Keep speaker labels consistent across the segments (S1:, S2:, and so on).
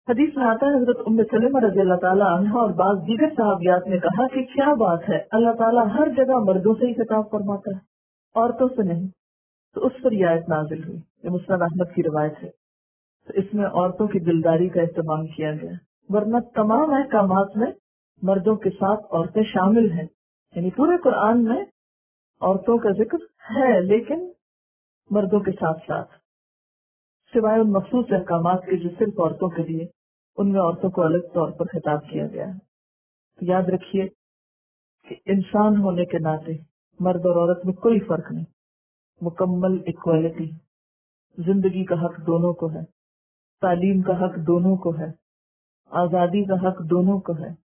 S1: حدیث میں آتا ہے حضرت ام سلمہ رضی اللہ تعالیٰ عنہا اور بعض دیگر صحابیات نے کہا کہ کیا بات ہے، اللہ تعالیٰ ہر جگہ مردوں سے ہی خطاب فرماتا ہے، عورتوں سے نہیں؟ تو اس پر یہ آیت نازل ہوئی، یہ مسند احمد کی روایت ہے۔ تو اس میں عورتوں کی دلداری کا اہتمام کیا گیا، ورنہ تمام احکامات میں مردوں کے ساتھ عورتیں شامل ہیں، یعنی پورے قرآن میں عورتوں کا ذکر ہے لیکن مردوں کے ساتھ ساتھ، سوائے ان مخصوص احکامات کے جو صرف عورتوں کے لیے، ان میں عورتوں کو الگ طور پر خطاب کیا گیا ہے۔ تو یاد رکھیے کہ انسان ہونے کے ناطے مرد اور عورت میں کوئی فرق نہیں، مکمل ایکوالٹی، زندگی کا حق دونوں کو ہے، تعلیم کا حق دونوں کو ہے، آزادی کا حق دونوں کو ہے،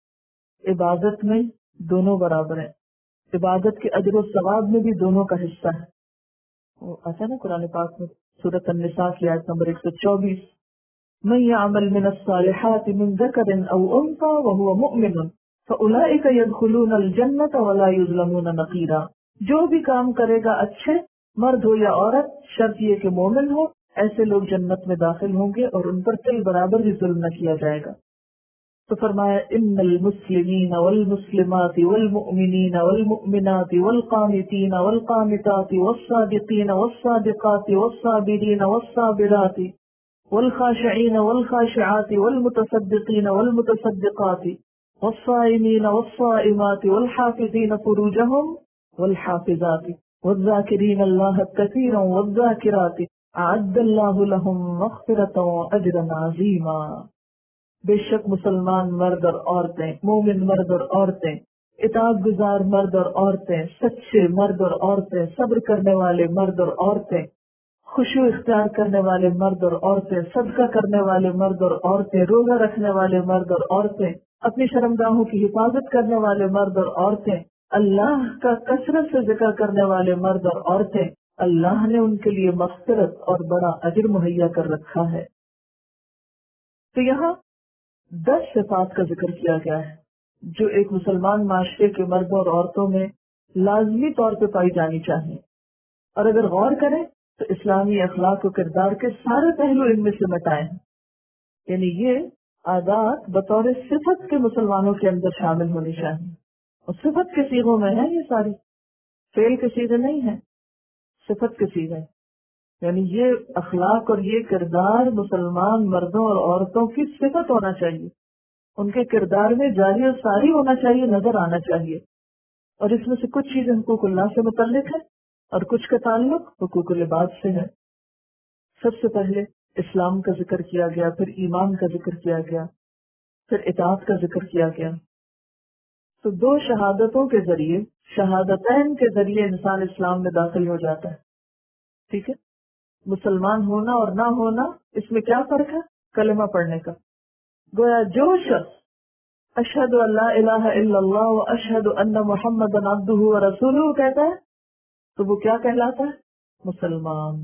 S1: عبادت میں دونوں برابر ہیں، عبادت کے اجر و ثواب میں بھی دونوں کا حصہ ہے۔ وہ آتا ہے نا قرآن پاک میں سورۃ النساء کی آیت نمبر 124، من يعمل من الصالحات من ذكر او انثى وهو مؤمن فاولئك يدخلون الجنة ولا يظلمون نقيرا، جو بھی کام کرے گا اچھے مرد ہو یا عورت، شرط یہ کہ مومن ہو، ایسے لوگ جنت میں داخل ہوں گے اور ان پر تل برابر بھی ظلم نہ کیا جائے گا۔ تو فرمایا ان المسلمین والمسلمات والمؤمنین والمؤمنات والقانتین والقانتات والصادقین والصادقات والصابرین والصابرات والخاشعین والخاشعات والمتصدقین والمتصدقات والصائمین والصائمات والحافظین فروجهم والحافظات والذاکرین اللہ کثیرا والذاکرات اعد اللہ لهم مغفرۃ واجرا عظیما۔ بے شک مسلمان مرد اور عورتیں، مومن مرد اور عورتیں، اطاعت گزار مرد اور عورتیں، سچے مرد اور عورتیں، صبر کرنے والے مرد اور عورتیں، خشوع اختیار کرنے والے مرد اور عورتیں، صدقہ کرنے والے مرد اور عورتیں، روزہ رکھنے والے مرد اور عورتیں، اپنی شرمگاہوں کی حفاظت کرنے والے مرد اور عورتیں، اللہ کا کثرت سے ذکر کرنے والے مرد اور عورتیں، اللہ نے ان کے لیے مغفرت اور بڑا اجر مہیا کر رکھا ہے۔ تو یہاں 10 صفات کا ذکر کیا گیا ہے جو ایک مسلمان معاشرے کے مردوں اور عورتوں میں لازمی طور پہ پائی جانی چاہیے، اور اگر غور کریں تو اسلامی اخلاق و کردار کے سارے پہلو ان میں سے مٹائے ہیں، یعنی یہ عادات بطور صفت کے مسلمانوں کے اندر شامل ہونی چاہیے، اور صفت کے صیغوں میں ہیں، یہ ساری فعل کے صیغے نہیں ہیں، صفت کے صیغے، یعنی یہ اخلاق اور یہ کردار مسلمان مردوں اور عورتوں کی صفت ہونا چاہیے، ان کے کردار میں جاری و ساری ہونا چاہیے، نظر آنا چاہیے۔ اور اس میں سے کچھ چیزیں حقوق اللہ سے متعلق ہیں اور کچھ کا تعلق حقوق العباد سے ہے۔ سب سے پہلے اسلام کا ذکر کیا گیا، پھر ایمان کا ذکر کیا گیا، پھر اطاعت کا ذکر کیا گیا۔ تو 2 شہادتوں کے ذریعے، شہادتین کے ذریعے انسان اسلام میں داخل ہو جاتا ہے، ٹھیک ہے؟ مسلمان ہونا اور نہ ہونا، اس میں کیا فرق ہے؟ کلمہ پڑھنے کا۔ گویا جو شخص اشہد ان لا الہ الا اللہ و اشہد ان محمد عبدہ و رسولہ کہتا ہے تو وہ کیا کہلاتا ہے؟ مسلمان،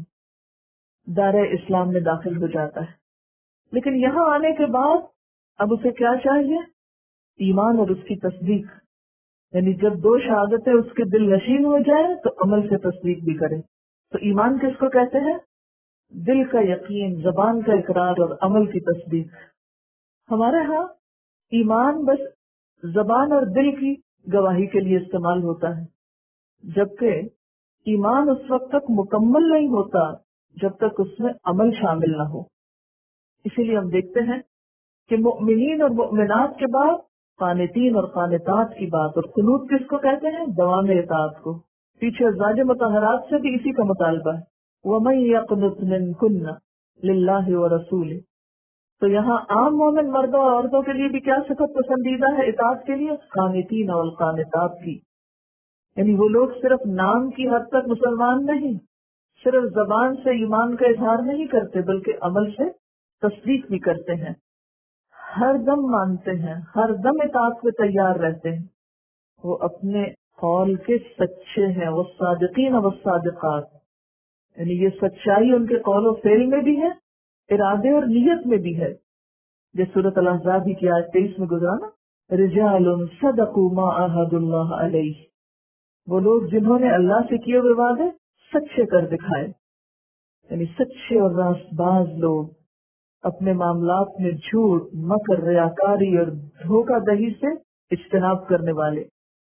S1: دائرہ اسلام میں داخل ہو جاتا ہے۔ لیکن یہاں آنے کے بعد اب اسے کیا چاہیے؟ ایمان اور اس کی تصدیق، یعنی جب 2 شہادتیں اس کے دل نشین ہو جائیں تو عمل سے تصدیق بھی کرے۔ تو ایمان کس کو کہتے ہیں؟ دل کا یقین، زبان کا اقرار اور عمل کی تصدیق۔ ہمارے ہاں ایمان بس زبان اور دل کی گواہی کے لیے استعمال ہوتا ہے، جبکہ ایمان اس وقت تک مکمل نہیں ہوتا جب تک اس میں عمل شامل نہ ہو۔ اسی لیے ہم دیکھتے ہیں کہ مؤمنین اور مؤمنات کے بعد قانتین اور قانتات کی بات، اور قنوت کس کو کہتے ہیں؟ دوام اطاعت کو۔ پیچھے ازواج مطہرات سے بھی اسی کا مطالبہ ہے، وَمَن يَقْنُتْ مِنكُنَّ لِلَّهِ وَرَسُولِهِ۔ تو یہاں عام مومن مردوں اور عورتوں کے لیے بھی کیا صفت پسندیدہ ہے اطاعت کے لیے؟ قانتین اور قانتات کی، یعنی وہ لوگ صرف نام کی حد تک مسلمان نہیں، صرف زبان سے ایمان کا اظہار نہیں کرتے بلکہ عمل سے تصدیق بھی کرتے ہیں، ہر دم مانتے ہیں، ہر دم اطاعت میں تیار رہتے ہیں، وہ اپنے قول کے سچے ہیں، وہ صادقین و صادقات، یعنی یہ سچائی ان کے قول و فعل میں بھی ہے، ارادے اور نیت میں بھی ہے۔ جیسے سورۃ الاحزاب کی آیت 23 میں گزرانا، رجال صدقوا ما عاہدوا اللہ علیہ، وہ لوگ جنہوں نے اللہ سے کیے ہوئے وعدے سچے کر دکھائے، یعنی سچے اور راست باز لوگ اپنے معاملات میں جھوٹ، مکر، ریاکاری اور دھوکہ دہی سے اجتناب کرنے والے.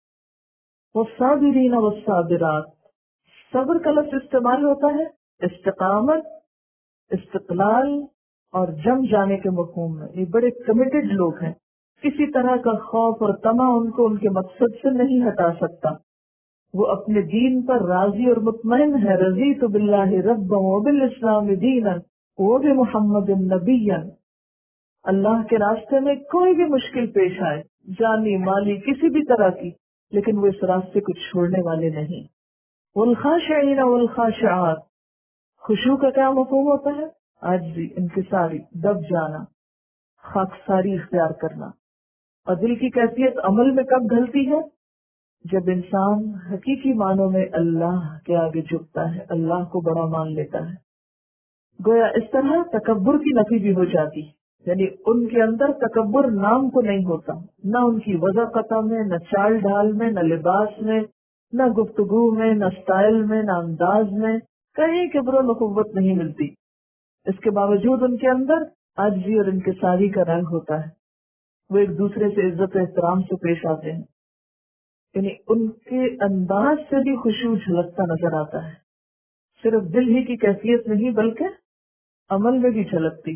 S1: والصابرین والصابرات، صبر کا لفظ استعمال ہوتا ہے استقامت، استقلال اور جم جانے کے مفہوم میں. یہ بڑے کمیٹڈ لوگ ہیں، کسی طرح کا خوف اور طمع ان کو ان کے مقصد سے نہیں ہٹا سکتا. وہ اپنے دین پر راضی اور مطمئن ہے. رضیت باللہ ربا وبالاسلام دینا وبمحمد نبیا. اللہ کے راستے میں کوئی بھی مشکل پیش آئے، جانی مالی کسی بھی طرح کی، لیکن وہ اس راستے کو چھوڑنے والے نہیں. والخاشعین والخاشعات، خشوع کا کیا مفہوم ہوتا ہے؟ عاجزی، انکساری، دب جانا، خاکساری اختیار کرنا. اور دل کی کیفیت عمل میں کب ڈھلتی ہے؟ جب انسان حقیقی معنوں میں اللہ کے آگے جھکتا ہے، اللہ کو بڑا مان لیتا ہے. گویا اس طرح تکبر کی نفی بھی ہو جاتی، یعنی ان کے اندر تکبر نام کو نہیں ہوتا، نہ ان کی وضاحت میں، نہ چال ڈھال میں، نہ لباس میں، نہ گفتگو میں، نہ سٹائل میں، نہ انداز میں، کہیں کبر و نخوت نہیں ملتی. اس کے باوجود ان کے اندر عاجزی اور انکساری کا رنگ ہوتا ہے. وہ ایک دوسرے سے عزت و احترام سے پیش آتے ہیں، یعنی ان کے انداز سے بھی خشوع جھلکتا نظر آتا ہے. صرف دل ہی کی کیفیت نہیں بلکہ عمل میں بھی جھلکتی.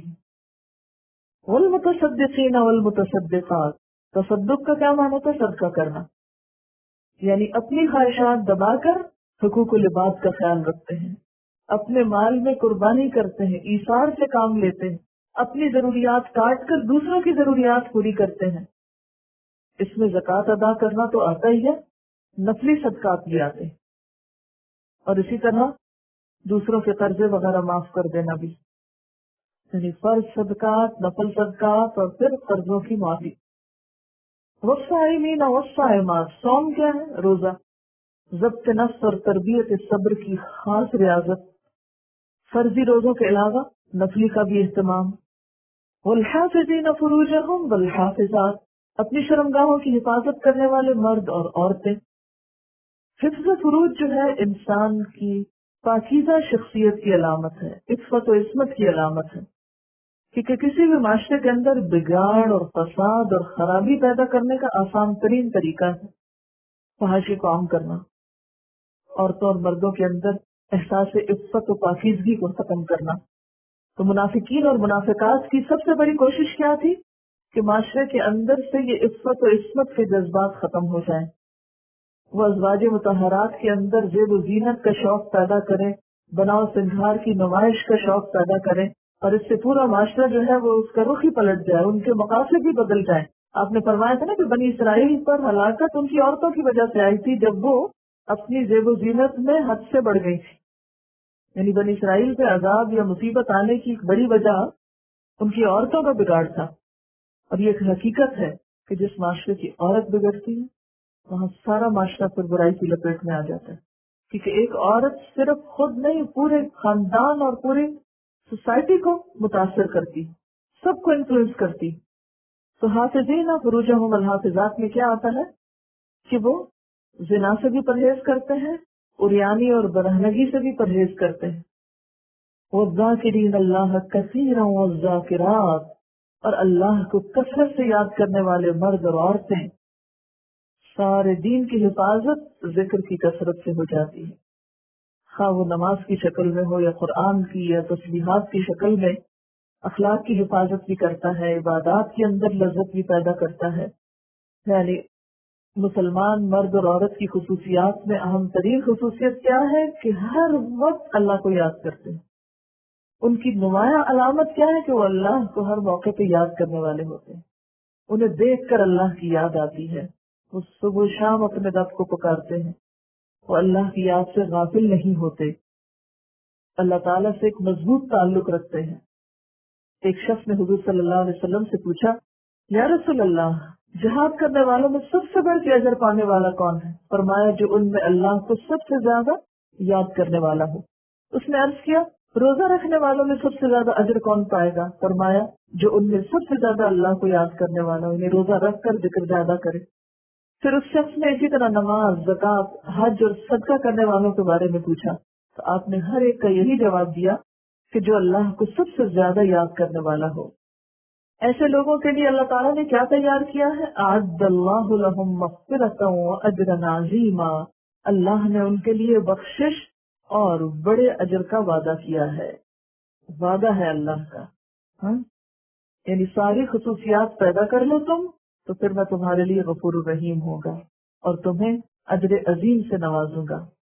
S1: والمتصدقین والمتصدقات، تصدق کا کیا معنی ہوتا ہے؟ صدقہ کرنا، یعنی اپنی خواہشات دبا کر حقوق العباد کا خیال رکھتے ہیں، اپنے مال میں قربانی کرتے ہیں، ایثار سے کام لیتے ہیں، اپنی ضروریات کاٹ کر دوسروں کی ضروریات پوری کرتے ہیں. اس میں زکوٰۃ ادا کرنا تو آتا ہی ہے، نفلی صدقات بھی آتے ہیں، اور اسی طرح دوسروں کے قرضے وغیرہ معاف کر دینا بھی، یعنی فرض صدقات، نفل صدقات اور پھر قرضوں کی معافی. والصائمین والصائمات، صوم کیا ہے؟ روزہ، ضبط نفس اور تربیت صبر کی خاص ریاضت، فرضی روزوں کے علاوہ نفلی کا بھی اہتمام. والحافظین فروجہم والحافظات، اپنی شرمگاہوں کی حفاظت کرنے والے مرد اور عورتیں. حفظ فروج جو ہے انسان کی پاکیزہ شخصیت کی علامت ہے، عفت و عصمت کی علامت ہے، کیونکہ کسی بھی معاشرے کے اندر بگاڑ اور فساد اور خرابی پیدا کرنے کا آسان ترین طریقہ ہے فحاشی کو عام کرنا، عورتوں اور مردوں کے اندر احساس عفت و پاکیزگی کو ختم کرنا. تو منافقین اور منافقات کی سب سے بڑی کوشش کیا تھی؟ کہ معاشرے کے اندر سے یہ عفت و عصمت کے جذبات ختم ہو جائیں. وہ ازواج مطہرات کے اندر زیب و زینت کا شوق پیدا کریں، بناؤ سنگھار کی نمائش کا شوق پیدا کریں، اور اس سے پورا معاشرہ جو ہے وہ اس کا رخ ہی پلٹ جائے، ان کے مقاصد بھی بدل جائیں. آپ نے فرمایا تھا نا کہ بنی اسرائیل پر ہلاکت ان کی عورتوں کی وجہ سے آئی تھی، جب وہ اپنی زیب و زینت میں حد سے بڑھ گئی تھی. یعنی بنی اسرائیل پہ عذاب یا مصیبت آنے کی ایک بڑی وجہ ان کی عورتوں کا بگاڑ تھا. اور یہ ایک حقیقت ہے کہ جس معاشرے کی عورت بگڑتی ہے وہاں سارا معاشرہ پر برائی کی لپیٹ میں آ جاتا ہے، کیونکہ ایک عورت صرف خود نہیں پورے خاندان اور پوری سوسائٹی کو متاثر کرتی، سب کو انفلوئنس کرتی. تو حافظین فروجہم الحافظات میں کیا آتا ہے کہ وہ زنا سے بھی پرہیز کرتے ہیں، عریانی اور برہنگی سے بھی پرہیز کرتے ہیں. والذاکرین اللہ کثیرا والذاکرات، اور اللہ کو کثرت سے یاد کرنے والے مرد اور عورتیں. سارے دین کی حفاظت ذکر کی کثرت سے ہو جاتی ہے، خواہ وہ نماز کی شکل میں ہو یا قرآن کی یا تسبیحات کی شکل میں. اخلاق کی حفاظت بھی کرتا ہے، عبادات کے اندر لذت بھی پیدا کرتا ہے. یعنی مسلمان مرد اور عورت کی خصوصیات میں اہم ترین خصوصیت کیا ہے کہ ہر وقت اللہ کو یاد کرتے ہیں. ان کی نمایاں علامت کیا ہے کہ وہ اللہ کو ہر موقع پہ یاد کرنے والے ہوتے ہیں. انہیں دیکھ کر اللہ کی یاد آتی ہے، وہ صبح شام اپنے رب کو پکارتے ہیں، وہ اللہ کی یاد سے غافل نہیں ہوتے، اللہ تعالیٰ سے ایک مضبوط تعلق رکھتے ہیں. ایک شخص نے حضور صلی اللہ علیہ وسلم سے پوچھا، یا رسول اللہ، جہاد کرنے والوں میں سب سے بڑھ کے اجر پانے والا کون ہے؟ فرمایا جو ان میں اللہ کو سب سے زیادہ یاد کرنے والا ہو. اس نے عرض کیا روزہ رکھنے والوں میں سب سے زیادہ اجر کون پائے گا؟ فرمایا جو ان میں سب سے زیادہ اللہ کو یاد کرنے والا ہو، انہیں روزہ رکھ کر ذکر زیادہ کرے. پھر اس شخص نے اسی طرح نماز، زکوٰۃ، حج اور صدقہ کرنے والوں کے بارے میں پوچھا، تو آپ نے ہر ایک کا یہی جواب دیا کہ جو اللہ کو سب سے زیادہ یاد کرنے والا ہو. ایسے لوگوں کے لیے اللہ تعالیٰ نے کیا تیار کیا ہے؟ اعد اللہ لہم مغفرۃ واجرا عظیما. اللہ نے ان کے لیے بخشش اور بڑے اجر کا وعدہ کیا ہے. وعدہ ہے اللہ کا. ہاں یعنی ساری خصوصیات پیدا کر لو تم تو پھر میں تمہارے لیے غفور الرحیم ہوگا اور تمہیں اجر عظیم سے نوازوں گا.